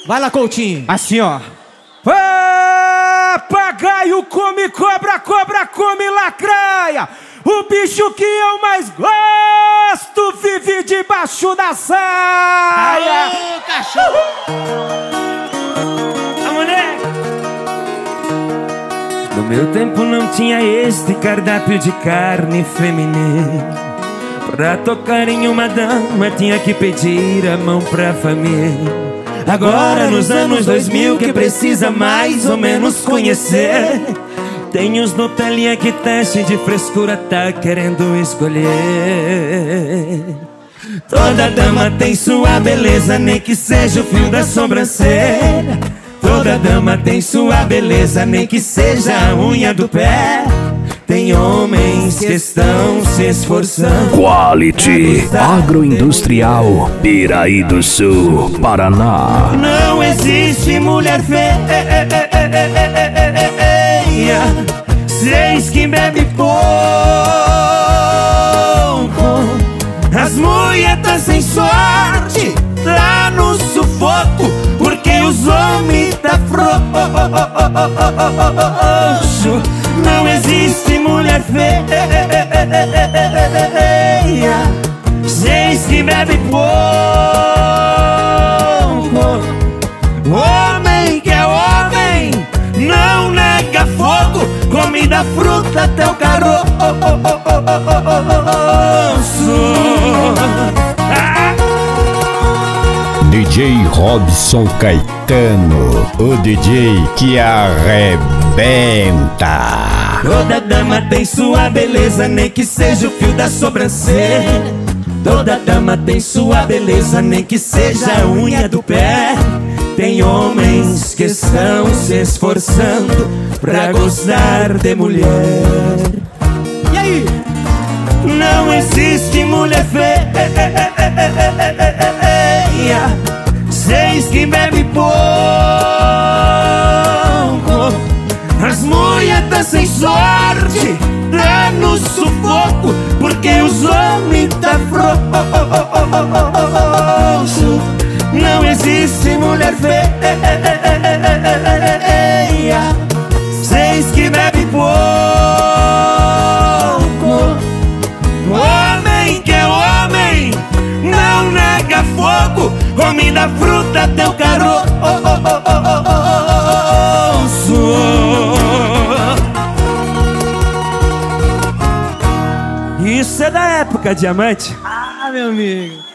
Vai lá, Coutinho. Assim, ó. Papagaio come cobra, cobra come lacraia. O bicho que eu mais gosto vive debaixo da saia. Aô, cachorro! A mulher. No meu tempo não tinha este cardápio de carne feminina. Pra tocar em uma dama tinha que pedir a mão pra família. Agora nos anos 2000 que precisa mais ou menos conhecer. Tem uns Nutelinha que teste de frescura tá querendo escolher. Toda dama tem sua beleza, nem que seja o fio da sobrancelha. Toda dama tem sua beleza, nem que seja a unha do pé. Tem homens que estão se esforçando. Quality Agroindustrial Piraí do Sul, Paraná. Não existe mulher feia. Seis que bebe pouco. As mulheres sem sorte tá no sufoco, porque os homens tá frouxo. Não existe mulher feia. Seis que bebe pouco. Homem que é homem não nega fogo, come da fruta até o caroço. DJ Robson Caetano, o DJ que arrebenta. Toda dama tem sua beleza, nem que seja o fio da sobrancelha. Toda dama tem sua beleza, nem que seja a unha do pé. Tem homens que estão se esforçando pra gostar de mulher. E aí? Não existe mulher feia. Seis que bebe pouco. As mulheres tá sem sorte, tá no sufoco, porque os homens tá frouxo. Não existe mulher feia. Seis que bebe pouco. Homem que é homem não nega fogo, come da fruta até o caroço. Isso é da época, Diamante. Ah, meu amigo.